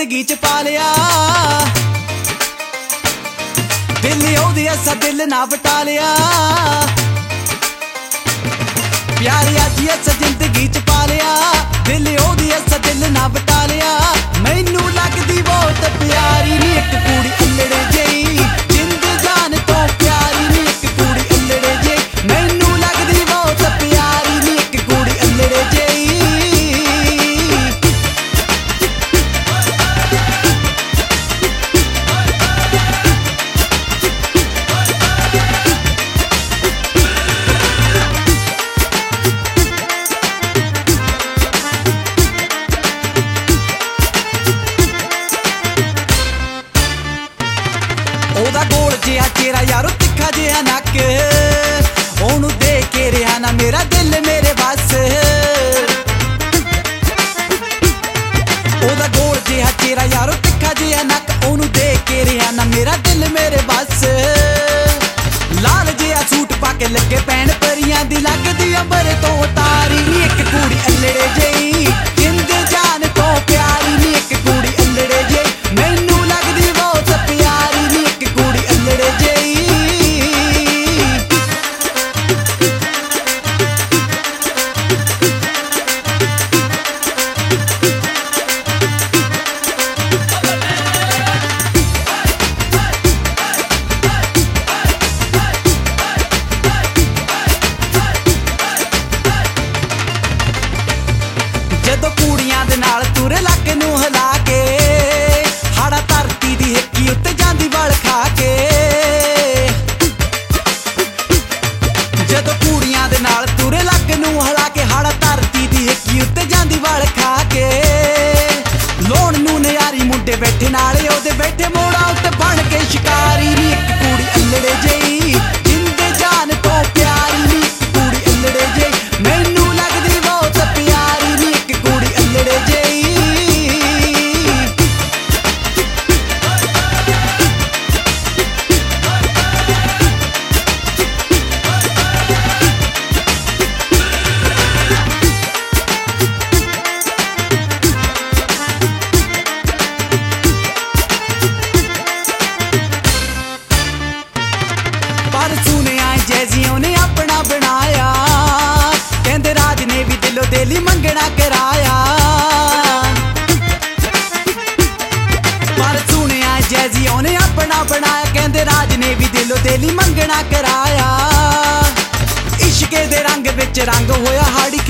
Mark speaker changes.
Speaker 1: जिंदगी च पा लिया। दिल ओदी असा दिल ना वटा लिया। प्यार अज असा जिंदगी च पा लिया। दिल ओदी असा दिल ना वटा लिया। मैनू लगदी बहुत प्यारी नी एक कुड़ी अल्लड़े जेही, जिंद जान तो प्यारी नी एक कुड़ी अल्लड़े जेही। मैनू लगदी बहुत प्यारी नी एक कुड़ी अल्लड़े जेही। ओदा गोल जिहा चेहरा यारो तिखा जिहा नक, ओनू देख के रहा ना मेरा दिल मेरे बस। ओदा गोल जिहा चेहरा यारो तिखा जिहा नक, ओनू देख के रहा ना मेरा दिल मेरे बस। लाल जिहा सूट पाके लगे पैन परियां दी लगदी अंबर तो तारी नी एक कुड़ी अल्लड़े जेही, जिंद जान तो प्यारी नी एक कुड़ी अल्लड़े जेही। मैनू लगदी बहुत प्यारी नी एक कुड़ी अल्लड़े जेही। जदों कुड़ियां दे नाल तुरे लाके नू हिला के, हाड़ा धरती दी हिक्की उत्ते जांदी वल खा के। जदों कुड़ियां दे नाल तुरे लाके नू हिला के, हाड़ा धरती दी हिक्की उत्ते जांदी वल खा के। लोण नू नयारी मुंडे बैठे नाले ओदे बैठे मोड़ा उत्ते बन के शिकारी नी एक कुड़ी अल्लड़े जेही, जिंदे जान तो प्यारी नी एक कुड़ी अल्लड़े जेही। मैनू लगदी बहुत प्यारी नी एक कुड़ी अल्लड़े जेही। पर सुनिया जैजियों ने अपना बनाया, कहंदे राज ने भी दिलो दिली मंगना कराया। पर सुनिया जैजियों ने अपना बनाया, कहंदे राज ने भी दिलो दिली मंगना कराया। इश्के दे रंग विच रंग होया हाड़ी